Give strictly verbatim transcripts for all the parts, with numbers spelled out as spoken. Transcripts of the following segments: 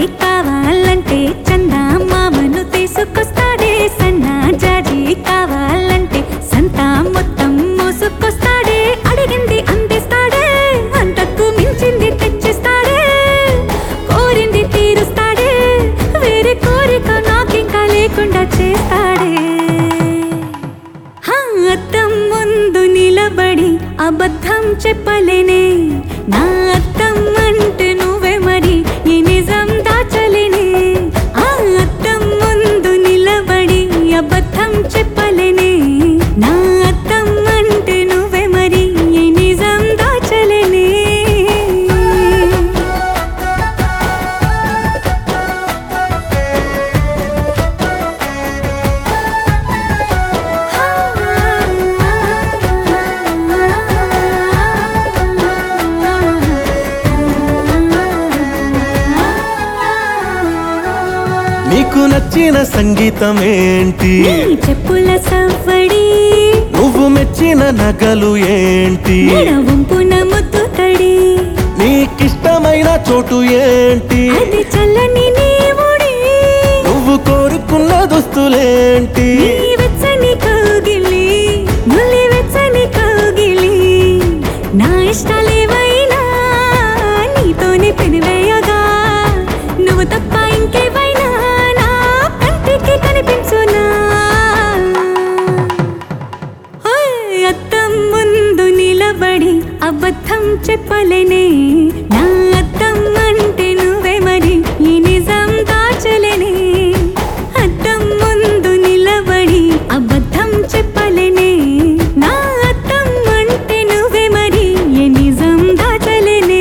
కావాలంటే చందా మామను తీసుకొస్తాడే, సన్నా జాజి కావాలంటే సంతా మొత్తం మోసుకొస్తాడే, అడిగింది అందిస్తాడే, అంతకు మించింది తెచ్చిస్తాడే, కోరింది తీరుస్తాడే, వేరే కోరిక నాకింకా లేకుండా చేస్తాడే. అద్దం ముందు నిలబడి అబద్ధం చెప్పలేనే, నా అద్దం అంటే నువ్వే మరి ఈ నిజం దాచలేనే. ఆ అద్దం ముందు నిలబడి అబద్ధం చెప్పలేనే, నా అద్దం అంటే నువ్వే మరి ఈ నిజం దాచలేనే. నీకు నచ్చిన సంగీతం ఏంటి? నీ చెప్పుల సవ్వడి, నువ్వు మెచ్చిన నగలు ఏంటి? మెడ వంపున ముద్దు తడి, నీకిష్టమైన చోటు ఏంటి? అది చల్లని నీ ఒడి, నువ్వు కోరుకున్న దుస్తులేంటి? నీ వెచ్చని కౌగిలి, నులి వెచ్చని కౌగిలి, నా ఇష్టాలేవైనా నీతోనే పెనివేయగా, నువ్వు తప్ప ఇంకేవైనా నా కంటికి కనిపించునా. ఓయ్ అద్దం ముందు నిలబడి అబద్ధం చెప్పలేనే, నా అద్దం అంటే నువ్వే మరి ఈ నిజం దాచలేనే. అద్దం ముందు నిలబడి అబద్ధం చెప్పలేనే, నా అద్దం అంటే నువ్వే మరి ఈ నిజం దాచలేనే.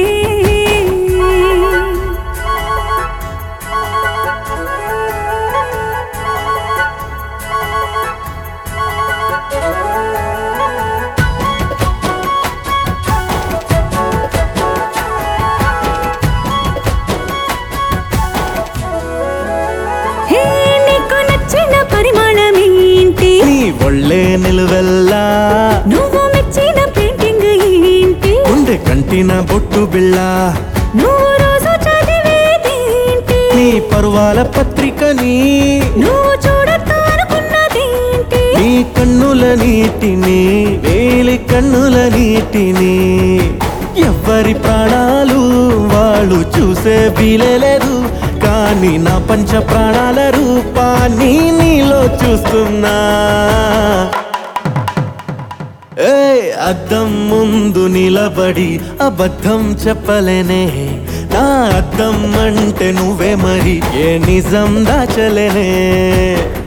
హే, నీకు నచ్చిన పరిమాణం ఏంటి? నీ ఒళ్ళే నిలువెల్లా, నువ్వు మెచ్చిన పెయింటింగ్ ఏంటి? గుండె కంటిన బొట్టు బిళ్ళ, నువ్వు రోజు చదివేదేంటి? నీ పరువాల పత్రికని, నువ్వు చూడొద్దు అనుకున్నదేంటి? నీ కన్నుల నీటిని, వేలి కన్నుల నీటిని, ఎవ్వరి ప్రాణాలు వాళ్ళు చూసే వీలేదు, కానీ నా పంచ ప్రాణాల రూపాన్ని నీలో చూస్తున్నా. ఏ అద్దం ముందు నిలబడి అబద్ధం చెప్పలేనే, నా అద్దం అంటే నువ్వే మరి ఏ నిజం దాచలేనే.